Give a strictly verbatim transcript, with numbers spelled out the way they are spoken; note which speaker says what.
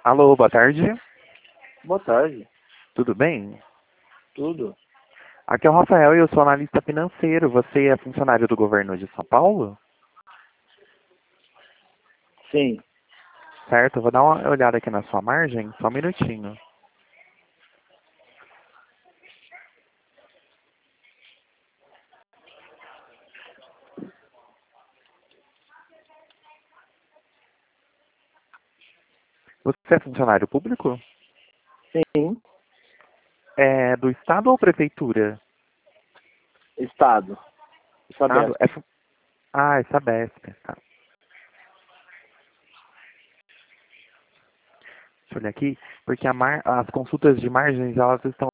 Speaker 1: Alô, boa tarde.
Speaker 2: Boa tarde.
Speaker 1: Tudo bem?
Speaker 2: Tudo?
Speaker 1: Aqui é o Rafael e eu sou analista financeiro. Você é funcionário do governo de São Paulo?
Speaker 2: Sim.
Speaker 1: Certo, eu vou dar uma olhada aqui na sua margem, só um minutinho. Você é funcionário público?
Speaker 2: Sim.
Speaker 1: É do Estado ou Prefeitura?
Speaker 2: Estado.
Speaker 1: Estado?
Speaker 2: Sabesp.
Speaker 1: É fu- Ah, é Sabesp. Tá. Deixa eu olhar aqui, porque a mar... as consultas de margens, elas estão